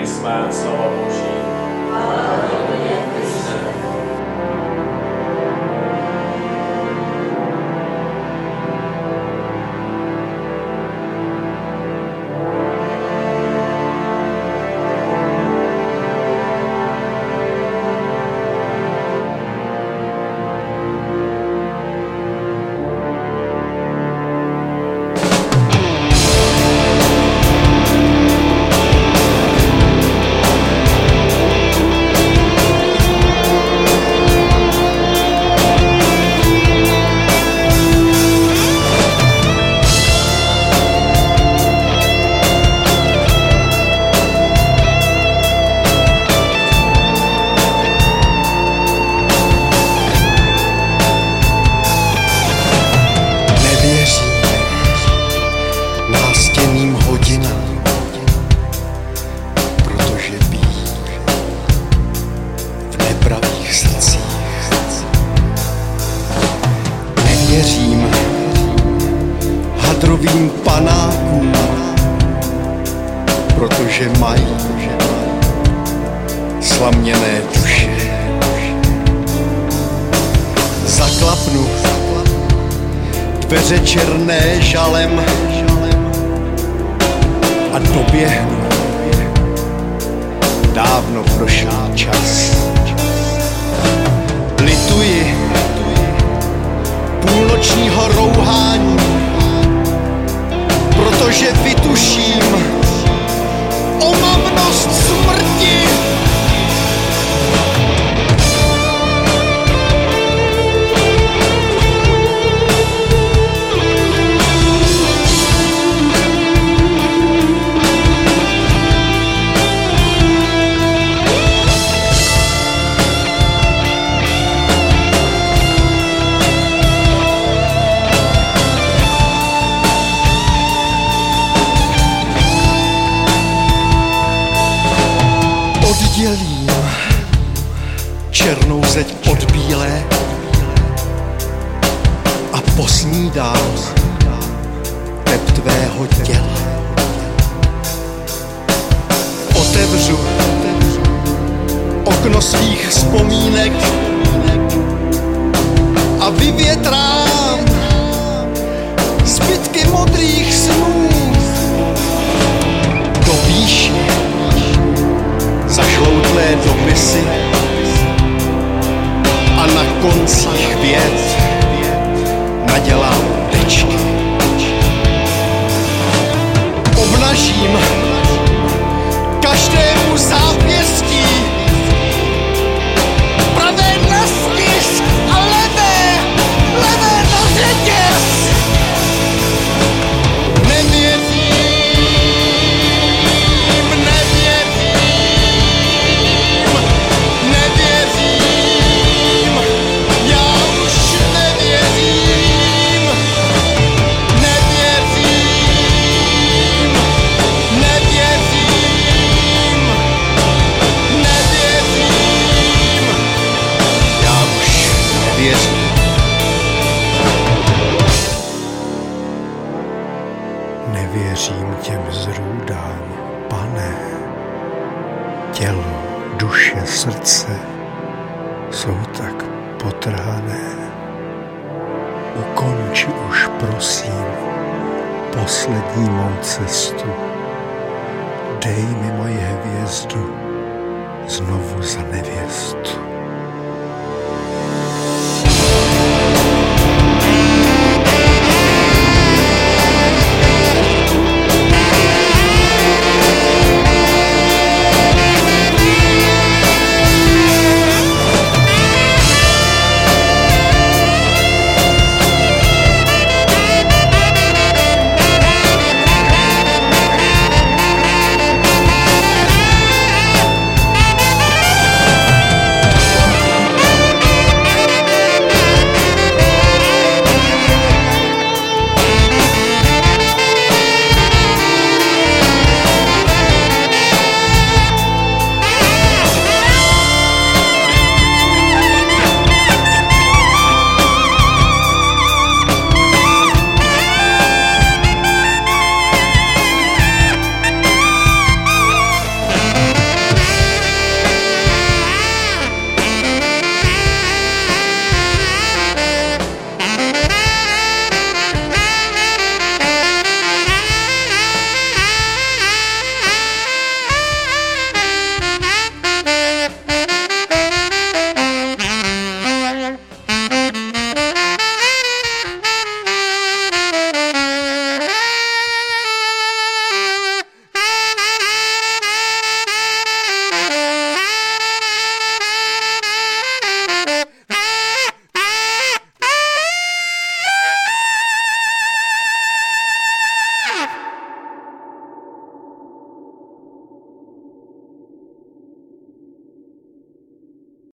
Slyšeli jsme slovo Boží. Nástěnným hodinám, protože bíjí v nepravých srdcích. Nevěřím hadrovým panákům, protože mají slaměné duše. Zaklapnu dveře černé žalem a doběhnu dávno prošlý čas. Lituji půlnočního rouhání, protože vytuším omamnost smrti. Oddělím černou zeď od bílé a posnídám tep tvého těla. Otevřu okno svých vzpomínek a vyvětrám zbytky modrých snů. Do výši zašloutlé dopisy a na koncích vět nadělám tečky. Obnažím každému zápěstí pravé na stisk a levé na řetěz. Nevěřím těm zrůdám, Pane. Tělo, duše, srdce jsou tak potrhané. Ukonči už, prosím, poslední mou cestu. Dej mi moji hvězdu znovu za nevěstu.